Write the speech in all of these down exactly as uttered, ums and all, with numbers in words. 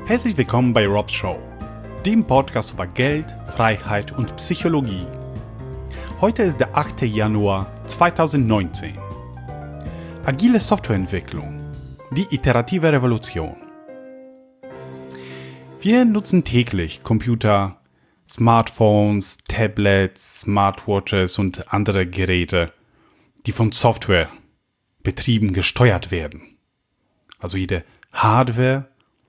Herzlich willkommen bei Rob's Show, dem Podcast über Geld, Freiheit und Psychologie. Heute ist der achte Januar zweitausendneunzehn. Agile Softwareentwicklung, die iterative Revolution. Wir nutzen täglich Computer, Smartphones, Tablets, Smartwatches und andere Geräte, die von Software betrieben gesteuert werden. Also jede Hardware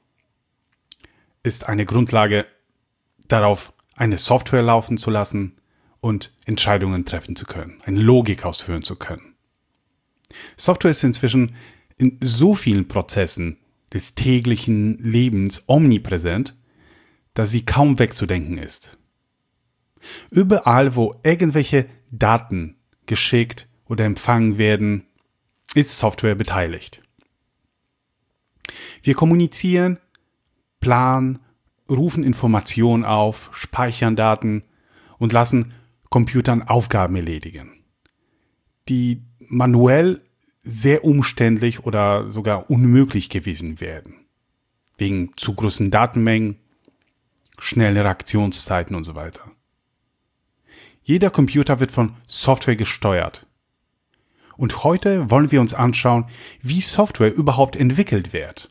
ist eine Grundlage darauf, eine Software laufen zu lassen und Entscheidungen treffen zu können, eine Logik ausführen zu können. Software ist inzwischen in so vielen Prozessen des täglichen Lebens omnipräsent, dass sie kaum wegzudenken ist. Überall, wo irgendwelche Daten geschickt oder empfangen werden, ist Software beteiligt. Wir kommunizieren, planen, rufen Informationen auf, speichern Daten und lassen Computern Aufgaben erledigen, die manuell sehr umständlich oder sogar unmöglich gewesen wären, wegen zu großen Datenmengen, schnellen Reaktionszeiten und so weiter. Jeder Computer wird von Software gesteuert. Und heute wollen wir uns anschauen, wie Software überhaupt entwickelt wird.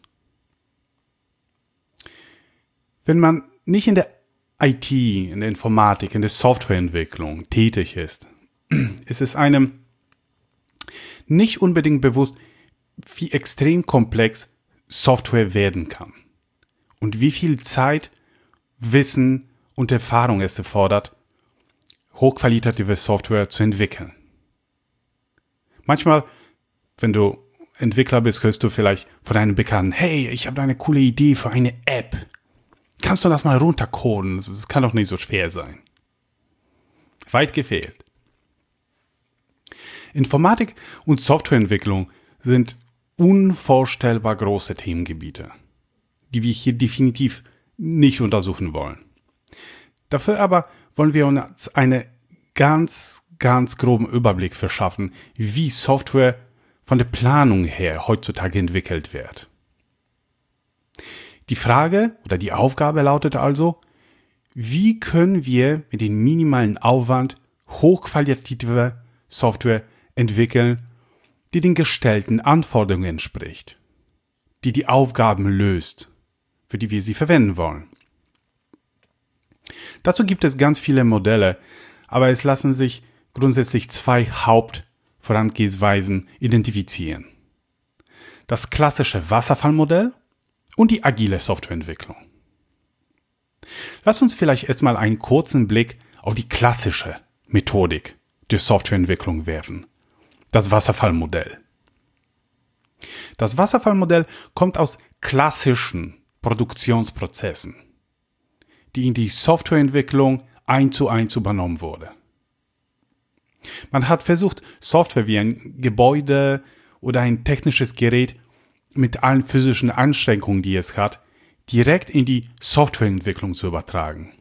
Wenn man nicht in der I T, in der Informatik, in der Softwareentwicklung tätig ist, ist es einem nicht unbedingt bewusst, wie extrem komplex Software werden kann und wie viel Zeit, Wissen und Erfahrung es erfordert, hochqualitative Software zu entwickeln. Manchmal, wenn du Entwickler bist, hörst du vielleicht von einem Bekannten, hey, ich habe da eine coole Idee für eine App. Kannst du das mal runtercoden? Das kann doch nicht so schwer sein. Weit gefehlt. Informatik und Softwareentwicklung sind unvorstellbar große Themengebiete, die wir hier definitiv nicht untersuchen wollen. Dafür aber wollen wir uns einen ganz, ganz groben Überblick verschaffen, wie Software von der Planung her heutzutage entwickelt wird. Die Frage oder die Aufgabe lautet also, wie können wir mit dem minimalen Aufwand hochqualitative Software entwickeln, die den gestellten Anforderungen entspricht, die die Aufgaben löst, für die wir sie verwenden wollen. Dazu gibt es ganz viele Modelle, aber es lassen sich grundsätzlich zwei Hauptvorangehensweisen identifizieren. Das klassische Wasserfallmodell und die agile Softwareentwicklung. Lass uns vielleicht erstmal einen kurzen Blick auf die klassische Methodik der Softwareentwicklung werfen. Das Wasserfallmodell. Das Wasserfallmodell kommt aus klassischen Produktionsprozessen, die in die Softwareentwicklung eins zu eins übernommen wurde. Man hat versucht, Software wie ein Gebäude oder ein technisches Gerät mit allen physischen Einschränkungen, die es hat, direkt in die Softwareentwicklung zu übertragen,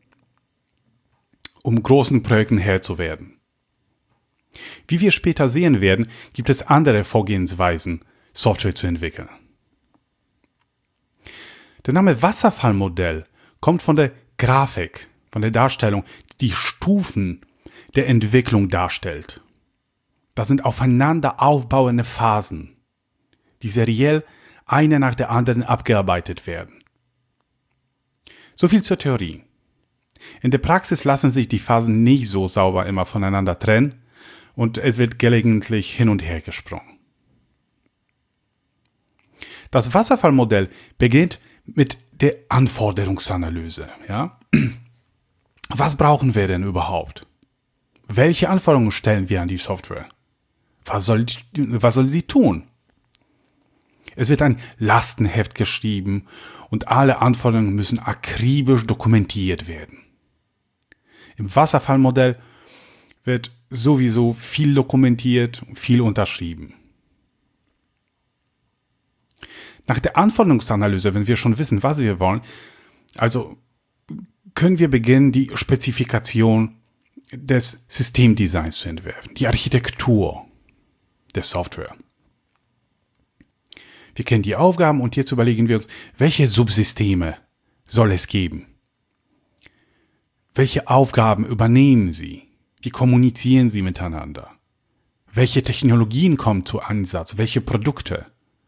um großen Projekten Herr zu werden. Wie wir später sehen werden, gibt es andere Vorgehensweisen, Software zu entwickeln. Der Name Wasserfallmodell kommt von der Grafik, von der Darstellung, die Stufen der Entwicklung darstellt. Das sind aufeinander aufbauende Phasen, die seriell eine nach der anderen abgearbeitet werden. So viel zur Theorie. In der Praxis lassen sich die Phasen nicht so sauber immer voneinander trennen und es wird gelegentlich hin und her gesprungen. Das Wasserfallmodell beginnt mit der Anforderungsanalyse. Ja? Was brauchen wir denn überhaupt? Welche Anforderungen stellen wir an die Software? Was soll, was soll sie tun? Es wird ein Lastenheft geschrieben und alle Anforderungen müssen akribisch dokumentiert werden. Im Wasserfallmodell wird sowieso viel dokumentiert und viel unterschrieben. Nach der Anforderungsanalyse, wenn wir schon wissen, was wir wollen, also können wir beginnen, die Spezifikation des Systemdesigns zu entwerfen, die Architektur der Software. Wir kennen die Aufgaben und jetzt überlegen wir uns, welche Subsysteme soll es geben? Welche Aufgaben übernehmen sie? Wie kommunizieren sie miteinander? Welche Technologien kommen zu Einsatz? Welche Produkte?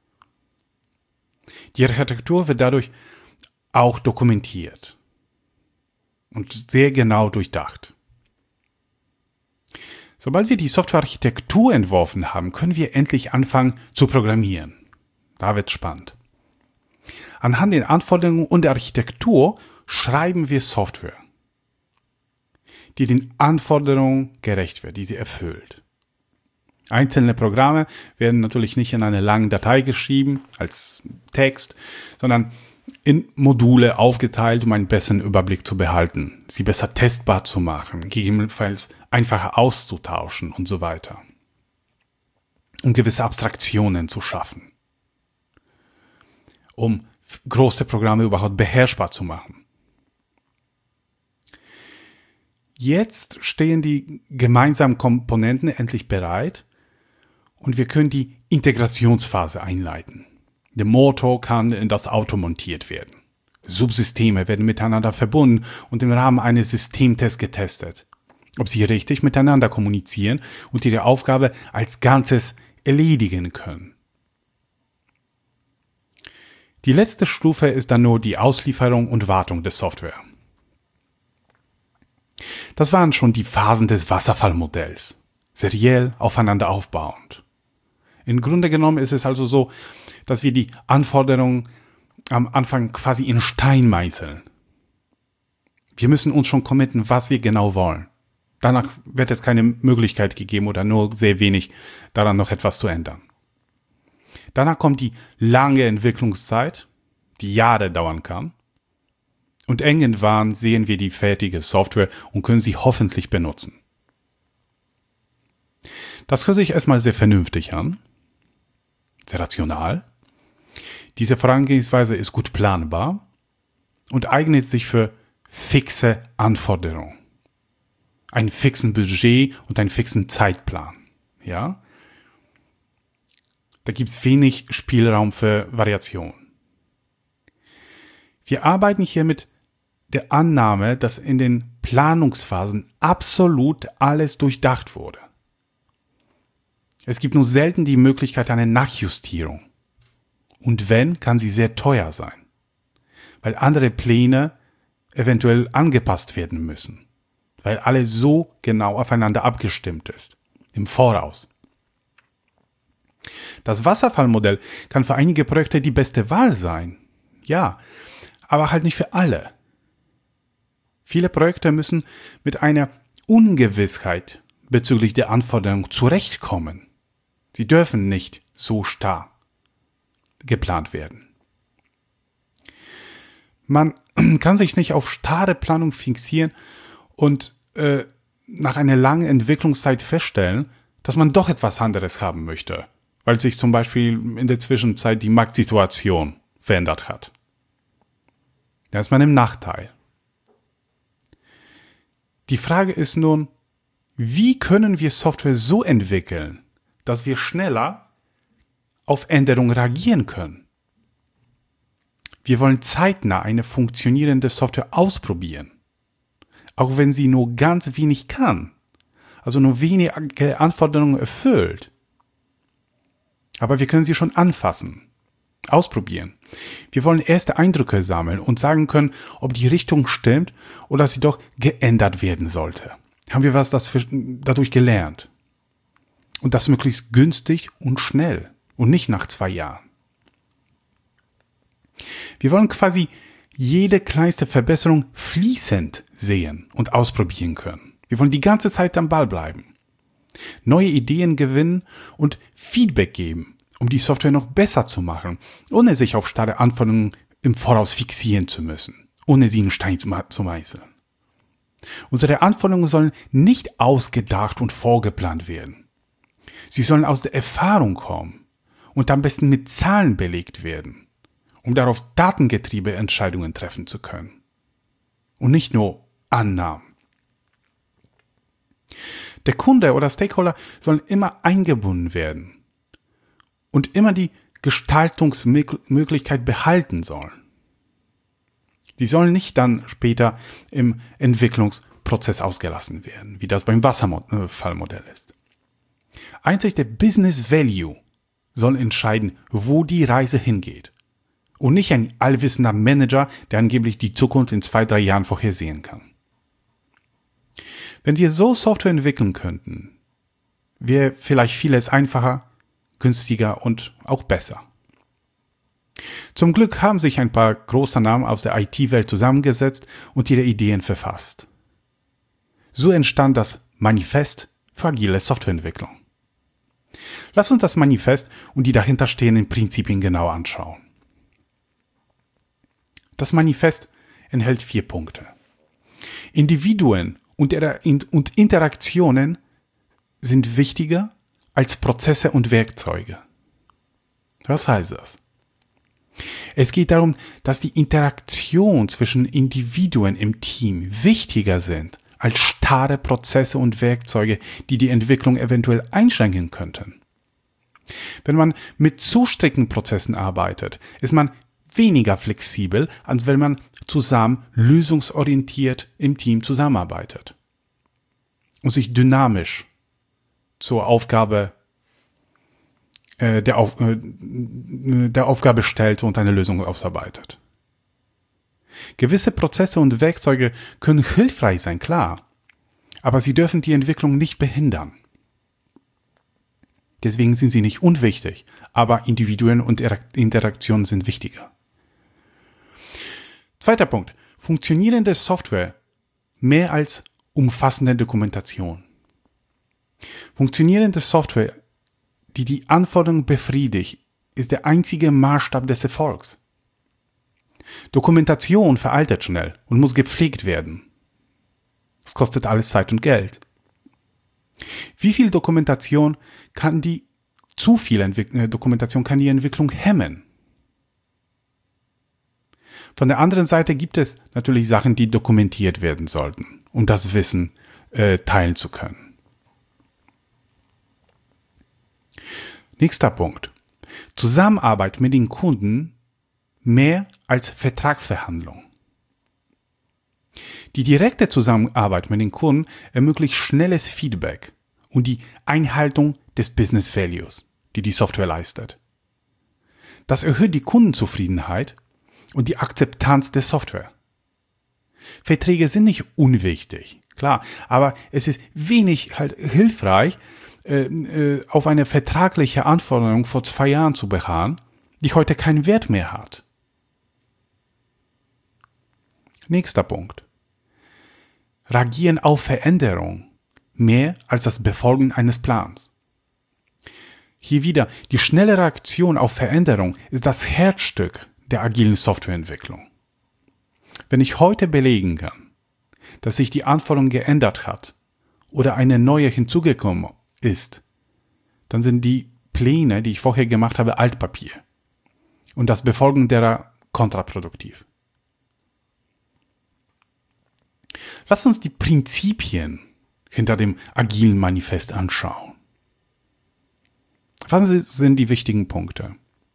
Die Architektur wird dadurch auch dokumentiert und sehr genau durchdacht. Sobald wir die Softwarearchitektur entworfen haben, können wir endlich anfangen zu programmieren. Da wird's spannend. Anhand der Anforderungen und der Architektur schreiben wir Software, die den Anforderungen gerecht wird, die sie erfüllt. Einzelne Programme werden natürlich nicht in eine lange Datei geschrieben als Text, sondern in Module aufgeteilt, um einen besseren Überblick zu behalten, sie besser testbar zu machen, gegebenenfalls einfacher auszutauschen und so weiter. Um gewisse Abstraktionen zu schaffen, um große Programme überhaupt beherrschbar zu machen. Jetzt stehen die gemeinsamen Komponenten endlich bereit und wir können die Integrationsphase einleiten. Der Motor kann in das Auto montiert werden. Subsysteme werden miteinander verbunden und im Rahmen eines Systemtests getestet, ob sie richtig miteinander kommunizieren und ihre Aufgabe als Ganzes erledigen können. Die letzte Stufe ist dann nur die Auslieferung und Wartung der Software. Das waren schon die Phasen des Wasserfallmodells, seriell aufeinander aufbauend. Im Grunde genommen ist es also so, dass wir die Anforderungen am Anfang quasi in Stein meißeln. Wir müssen uns schon committen, was wir genau wollen. Danach wird es keine Möglichkeit gegeben oder nur sehr wenig daran noch etwas zu ändern. Danach kommt die lange Entwicklungszeit, die Jahre dauern kann. Und irgendwann sehen wir die fertige Software und können sie hoffentlich benutzen. Das hört sich erstmal sehr vernünftig an, sehr rational. Diese Vorangehensweise ist gut planbar und eignet sich für fixe Anforderungen, einen fixen Budget und einen fixen Zeitplan. Ja? Da gibt es wenig Spielraum für Variation. Wir arbeiten hier mit der Annahme, dass in den Planungsphasen absolut alles durchdacht wurde. Es gibt nur selten die Möglichkeit einer Nachjustierung. Und wenn, kann sie sehr teuer sein, weil andere Pläne eventuell angepasst werden müssen, weil alles so genau aufeinander abgestimmt ist, im Voraus. Das Wasserfallmodell kann für einige Projekte die beste Wahl sein, ja, aber halt nicht für alle. Viele Projekte müssen mit einer Ungewissheit bezüglich der Anforderungen zurechtkommen. Sie dürfen nicht so starr geplant werden. Man kann sich nicht auf starre Planung fixieren und äh, nach einer langen Entwicklungszeit feststellen, dass man doch etwas anderes haben möchte, weil sich zum Beispiel in der Zwischenzeit die Marktsituation verändert hat. Da ist man im Nachteil. Die Frage ist nun, wie können wir Software so entwickeln, dass wir schneller auf Änderungen reagieren können? Wir wollen zeitnah eine funktionierende Software ausprobieren, auch wenn sie nur ganz wenig kann, also nur wenige Anforderungen erfüllt. Aber wir können sie schon anfassen, ausprobieren. Wir wollen erste Eindrücke sammeln und sagen können, ob die Richtung stimmt oder sie doch geändert werden sollte. Haben wir was das dadurch gelernt? Und das möglichst günstig und schnell und nicht nach zwei Jahren. Wir wollen quasi jede kleinste Verbesserung fließend sehen und ausprobieren können. Wir wollen die ganze Zeit am Ball bleiben, neue Ideen gewinnen und Feedback geben, um die Software noch besser zu machen, ohne sich auf starre Anforderungen im Voraus fixieren zu müssen, ohne sie in Stein zu meißeln. Unsere Anforderungen sollen nicht ausgedacht und vorgeplant werden. Sie sollen aus der Erfahrung kommen und am besten mit Zahlen belegt werden, um darauf datengetriebene Entscheidungen treffen zu können. Und nicht nur Annahmen. Der Kunde oder Stakeholder sollen immer eingebunden werden und immer die Gestaltungsmöglichkeit behalten sollen. Die sollen nicht dann später im Entwicklungsprozess ausgelassen werden, wie das beim Wasserfallmodell ist. Einzig der Business Value soll entscheiden, wo die Reise hingeht. Und nicht ein allwissender Manager, der angeblich die Zukunft in zwei, drei Jahren vorhersehen kann. Wenn wir so Software entwickeln könnten, wäre vielleicht vieles einfacher, günstiger und auch besser. Zum Glück haben sich ein paar große Namen aus der I T-Welt zusammengesetzt und ihre Ideen verfasst. So entstand das Manifest für agile Softwareentwicklung. Lass uns das Manifest und die dahinterstehenden Prinzipien genau anschauen. Das Manifest enthält vier Punkte. Individuen und Interaktionen sind wichtiger als Prozesse und Werkzeuge. Was heißt das? Es geht darum, dass die Interaktion zwischen Individuen im Team wichtiger sind als starre Prozesse und Werkzeuge, die die Entwicklung eventuell einschränken könnten. Wenn man mit zu strikten Prozessen arbeitet, ist man weniger flexibel, als wenn man zusammen lösungsorientiert im Team zusammenarbeitet und sich dynamisch zur Aufgabe äh, der, Auf, äh, der Aufgabe stellt und eine Lösung ausarbeitet. Gewisse Prozesse und Werkzeuge können hilfreich sein, klar, aber sie dürfen die Entwicklung nicht behindern. Deswegen sind sie nicht unwichtig, aber Individuen und Interaktionen sind wichtiger. Zweiter Punkt. Funktionierende Software mehr als umfassende Dokumentation. Funktionierende Software, die die Anforderungen befriedigt, ist der einzige Maßstab des Erfolgs. Dokumentation veraltet schnell und muss gepflegt werden. Es kostet alles Zeit und Geld. Wie viel Dokumentation kann die, zu viel Entwick- Dokumentation kann die Entwicklung hemmen? Von der anderen Seite gibt es natürlich Sachen, die dokumentiert werden sollten, um das Wissen äh, teilen zu können. Nächster Punkt. Zusammenarbeit mit den Kunden mehr als Vertragsverhandlung. Die direkte Zusammenarbeit mit den Kunden ermöglicht schnelles Feedback und die Einhaltung des Business Values, die die Software leistet. Das erhöht die Kundenzufriedenheit und die Akzeptanz der Software. Verträge sind nicht unwichtig, klar, aber es ist wenig halt hilfreich, äh, äh, auf eine vertragliche Anforderung vor zwei Jahren zu beharren, die heute keinen Wert mehr hat. Nächster Punkt. Reagieren auf Veränderung mehr als das Befolgen eines Plans. Hier wieder, die schnelle Reaktion auf Veränderung ist das Herzstück der agilen Softwareentwicklung. Wenn ich heute belegen kann, dass sich die Anforderung geändert hat oder eine neue hinzugekommen ist, dann sind die Pläne, die ich vorher gemacht habe, Altpapier und das Befolgen derer kontraproduktiv. Lass uns die Prinzipien hinter dem agilen Manifest anschauen. Was sind die wichtigen Punkte?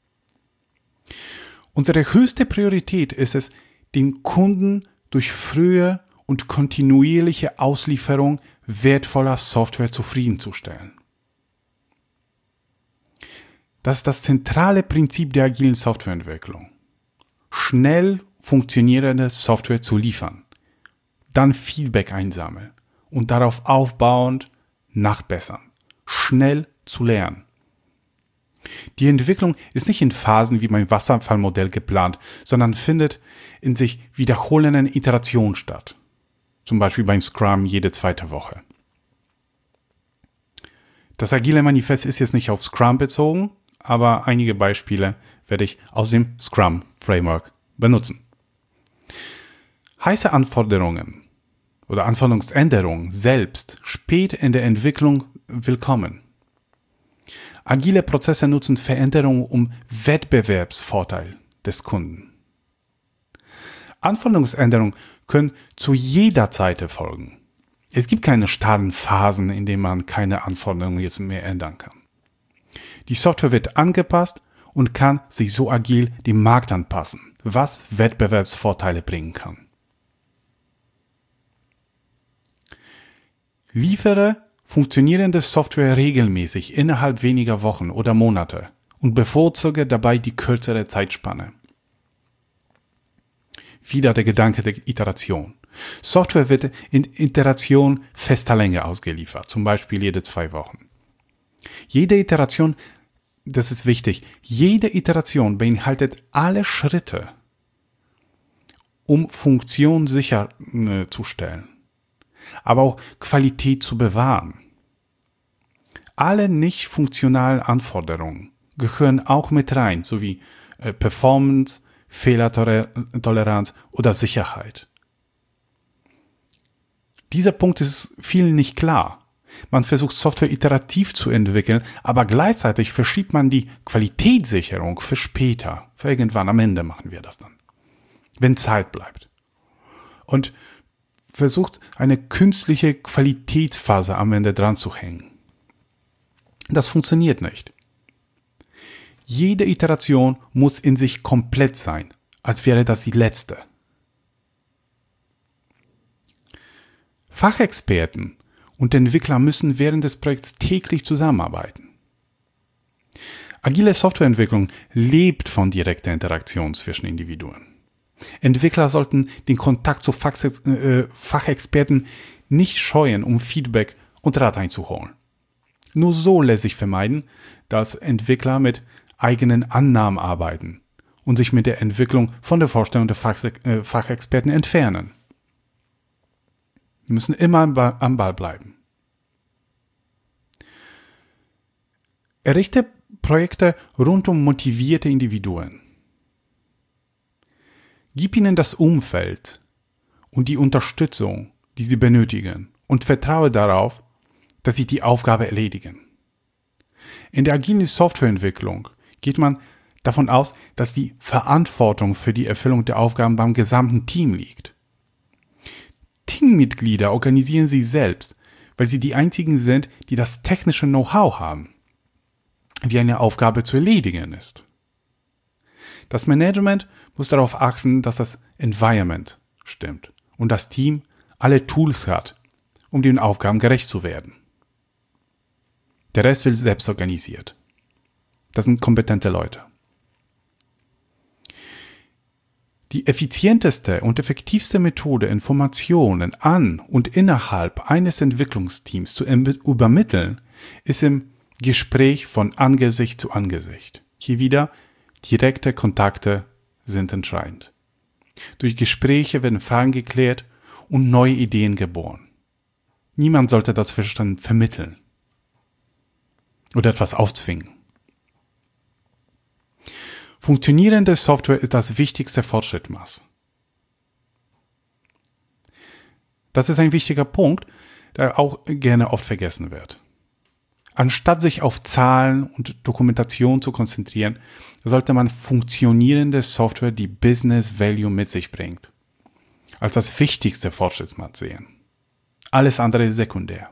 Unsere höchste Priorität ist es, den Kunden durch frühe und kontinuierliche Auslieferung wertvoller Software zufriedenzustellen. Das ist das zentrale Prinzip der agilen Softwareentwicklung. Schnell funktionierende Software zu liefern, dann Feedback einsammeln und darauf aufbauend nachbessern, schnell zu lernen. Die Entwicklung ist nicht in Phasen wie beim Wasserfallmodell geplant, sondern findet in sich wiederholenden Iterationen statt. Zum Beispiel beim Scrum jede zweite Woche. Das agile Manifest ist jetzt nicht auf Scrum bezogen, aber einige Beispiele werde ich aus dem Scrum Framework benutzen. Heiße Anforderungen oder Anforderungsänderungen selbst spät in der Entwicklung willkommen. Agile Prozesse nutzen Veränderungen um Wettbewerbsvorteil des Kunden. Anforderungsänderungen können zu jeder Zeit erfolgen. Es gibt keine starren Phasen, in denen man keine Anforderungen jetzt mehr ändern kann. Die Software wird angepasst und kann sich so agil dem Markt anpassen, was Wettbewerbsvorteile bringen kann. Liefere funktionierende Software regelmäßig innerhalb weniger Wochen oder Monate und bevorzuge dabei die kürzere Zeitspanne. Wieder der Gedanke der Iteration. Software wird in Iteration fester Länge ausgeliefert, zum Beispiel jede zwei Wochen. Jede Iteration, das ist wichtig, jede Iteration beinhaltet alle Schritte, um Funktion sicherzustellen, aber auch Qualität zu bewahren. Alle nicht funktionalen Anforderungen gehören auch mit rein, sowie äh, Performance, Fehlertoleranz oder Sicherheit. Dieser Punkt ist vielen nicht klar. Man versucht Software iterativ zu entwickeln, aber gleichzeitig verschiebt man die Qualitätssicherung für später. Für irgendwann am Ende machen wir das dann, wenn Zeit bleibt. Und versucht eine künstliche Qualitätsphase am Ende dran zu hängen. Das funktioniert nicht. Jede Iteration muss in sich komplett sein, als wäre das die letzte. Fachexperten und Entwickler müssen während des Projekts täglich zusammenarbeiten. Agile Softwareentwicklung lebt von direkter Interaktion zwischen Individuen. Entwickler sollten den Kontakt zu Fachex- äh, Fachexperten nicht scheuen, um Feedback und Rat einzuholen. Nur so lässt sich vermeiden, dass Entwickler mit eigenen Annahmen arbeiten und sich mit der Entwicklung von der Vorstellung der Fach- äh, Fachexperten entfernen. Die müssen immer am Ball bleiben. Errichte Projekte rund um motivierte Individuen. Gib ihnen das Umfeld und die Unterstützung, die sie benötigen, und vertraue darauf, dass sie die Aufgabe erledigen. In der agilen Softwareentwicklung geht man davon aus, dass die Verantwortung für die Erfüllung der Aufgaben beim gesamten Team liegt. Teammitglieder organisieren sich selbst, weil sie die einzigen sind, die das technische Know-how haben, wie eine Aufgabe zu erledigen ist. Das Management muss darauf achten, dass das Environment stimmt und das Team alle Tools hat, um den Aufgaben gerecht zu werden. Der Rest wird selbst organisiert. Das sind kompetente Leute. Die effizienteste und effektivste Methode, Informationen an und innerhalb eines Entwicklungsteams zu übermitteln, ist im Gespräch von Angesicht zu Angesicht. Hier wieder, direkte Kontakte sind entscheidend. Durch Gespräche werden Fragen geklärt und neue Ideen geboren. Niemand sollte das Verstand vermitteln oder etwas aufzwingen. Funktionierende Software ist das wichtigste Fortschrittmaß. Das ist ein wichtiger Punkt, der auch gerne oft vergessen wird. Anstatt sich auf Zahlen und Dokumentation zu konzentrieren, sollte man funktionierende Software, die Business Value mit sich bringt, als das wichtigste Fortschrittsmaß sehen. Alles andere ist sekundär.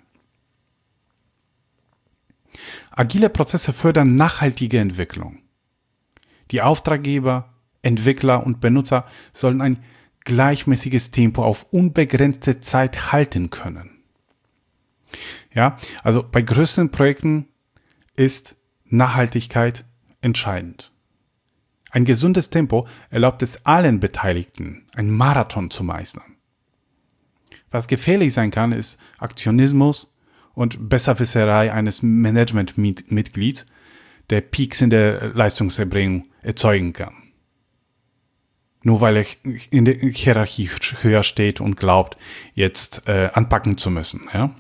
Agile Prozesse fördern nachhaltige Entwicklung. Die Auftraggeber, Entwickler und Benutzer sollen ein gleichmäßiges Tempo auf unbegrenzte Zeit halten können. Ja, also bei größeren Projekten ist Nachhaltigkeit entscheidend. Ein gesundes Tempo erlaubt es allen Beteiligten, einen Marathon zu meistern. Was gefährlich sein kann, ist Aktionismus und Besserwisserei eines Managementmitglieds, der Peaks in der Leistungserbringung erzeugen kann. Nur weil er in der Hierarchie höher steht und glaubt, jetzt äh, anpacken zu müssen. Ja?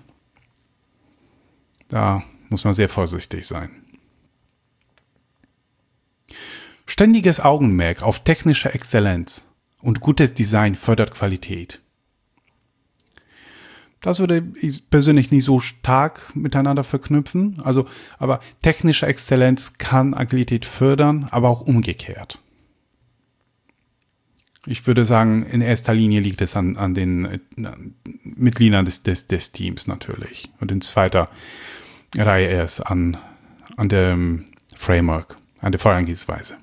Da muss man sehr vorsichtig sein. Ständiges Augenmerk auf technische Exzellenz und gutes Design fördert Qualität. Das würde ich persönlich nicht so stark miteinander verknüpfen. Also, aber technische Exzellenz kann Agilität fördern, aber auch umgekehrt. Ich würde sagen, in erster Linie liegt es an, an den äh, Mitgliedern des, des, des Teams natürlich. Und in zweiter Reihe erst an, an dem Framework, an der Vorgehensweise.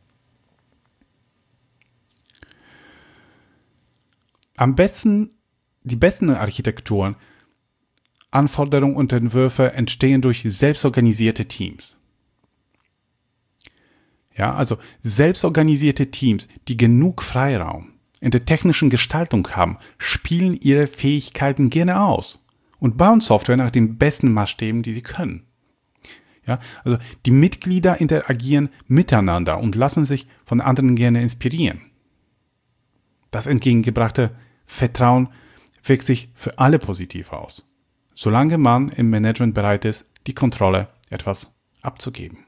Am besten, die besten Architekturen, Anforderungen und Entwürfe entstehen durch selbstorganisierte Teams. Ja, also selbstorganisierte Teams, die genug Freiraum in der technischen Gestaltung haben, spielen ihre Fähigkeiten gerne aus und bauen Software nach den besten Maßstäben, die sie können. Ja, also die Mitglieder interagieren miteinander und lassen sich von anderen gerne inspirieren. Das entgegengebrachte Vertrauen wirkt sich für alle positiv aus, solange man im Management bereit ist, die Kontrolle etwas abzugeben.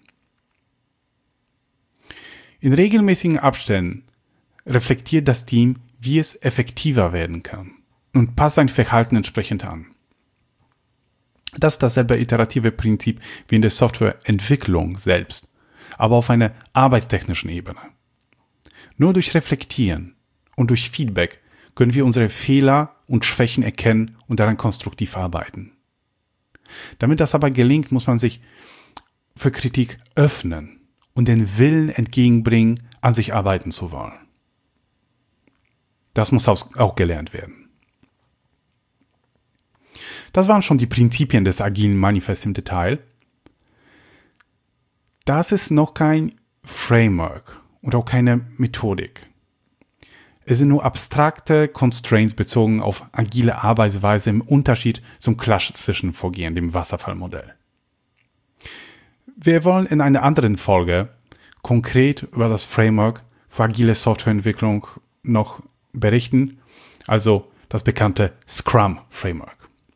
In regelmäßigen Abständen reflektiert das Team, wie es effektiver werden kann und passt sein Verhalten entsprechend an. Das ist dasselbe iterative Prinzip wie in der Softwareentwicklung selbst, aber auf einer arbeitstechnischen Ebene. Nur durch Reflektieren und durch Feedback können wir unsere Fehler und Schwächen erkennen und daran konstruktiv arbeiten. Damit das aber gelingt, muss man sich für Kritik öffnen und den Willen entgegenbringen, an sich arbeiten zu wollen. Das muss auch gelernt werden. Das waren schon die Prinzipien des agilen Manifests im Detail. Das ist noch kein Framework und auch keine Methodik. Es sind nur abstrakte Constraints bezogen auf agile Arbeitsweise im Unterschied zum klassischen Vorgehen, dem Wasserfallmodell. Wir wollen in einer anderen Folge konkret über das Framework für agile Softwareentwicklung noch berichten, also das bekannte Scrum-Framework.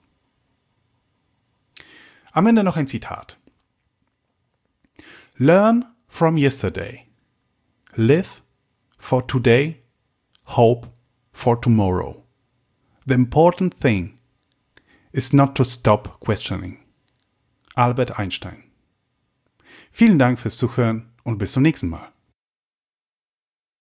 Am Ende noch ein Zitat. Learn from yesterday. Live for today. Hope for tomorrow. The important thing is not to stop questioning. Albert Einstein. Vielen Dank fürs Zuhören und bis zum nächsten Mal.